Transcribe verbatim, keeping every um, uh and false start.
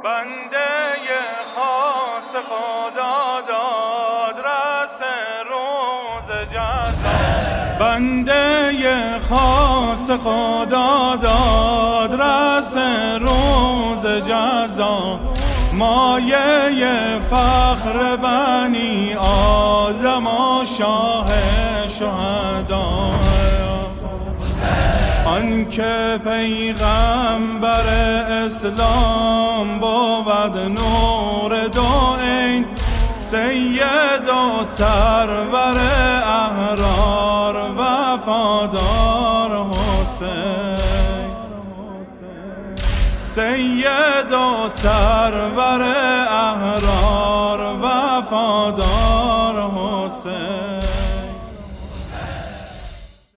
بنده خاص خدا داد رس روز جزا، بنده خاص خدا داد رس روز جزا، مایه فخر بنی آدم و شاه شهدا. آن که پیغمبر اسلام بود نور دو عین، سید و سرور احرار وفادار حسین، سید و سرور احرار وفادار حسین.